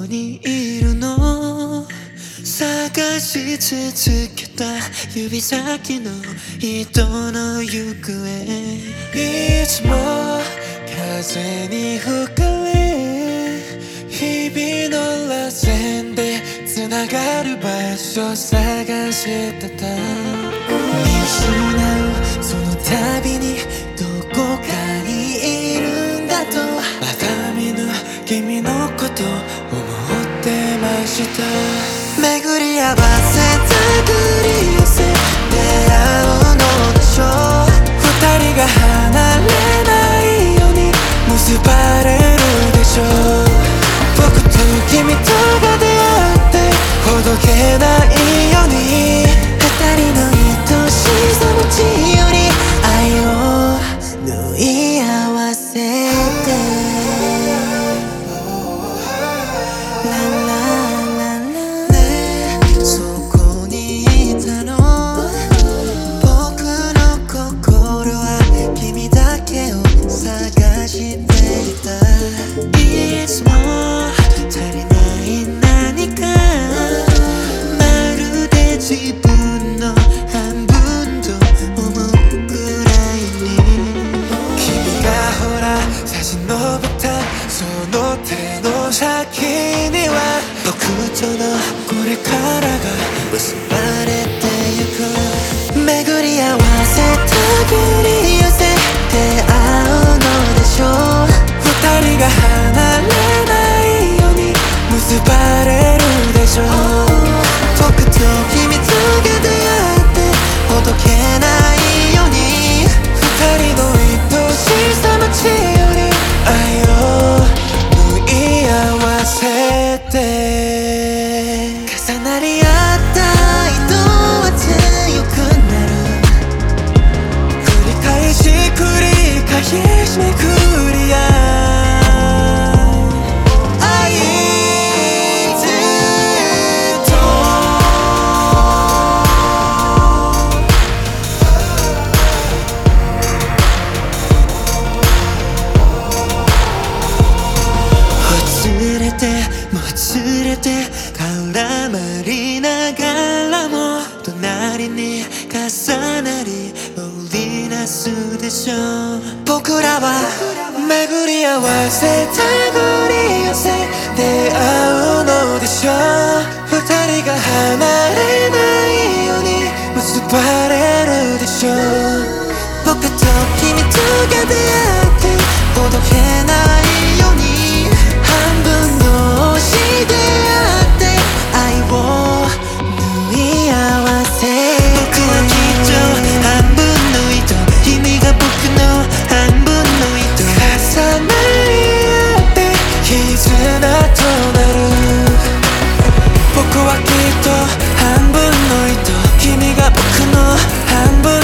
にいるの探し続けた指先の人の行方いつも風に吹かれ日々の螺旋でつながる場所探してた見失うその度にどこかにいるんだとまだ見ぬ君のこと思ってました巡り合わせたぐり寄せ出会うのでしょう二人が離れないように結ばれるでしょう僕と君とが出会ってほどけないように二人の愛しさの血より愛を縫い合わせていつも足りない何かまるで自分の半分と思うくらいに君がほら差し伸べたその手の先には僕とのこれからが結ばれてゆく巡り合わせたぐり寄せ出会うのでしょう二人が離れないように結ばれるでしょう僕と君とが出会ってほどけないように二人の愛しさの血より愛を縫い合わせて重なり合った愛とは強くなる繰り返し繰り返しめくり合うもつれて絡まりながらも隣に重なり織りなすでしょう僕らは巡り合わせたぐり寄せ出会うのでしょう二人が離れないように結ばれるでしょう僕と君とが出会ってほどけないように半分同士であって愛を縫い合わせ僕はきっと半分の糸君が僕の半分の糸重なり合って絆となる僕はきっと半分の糸君が僕の半分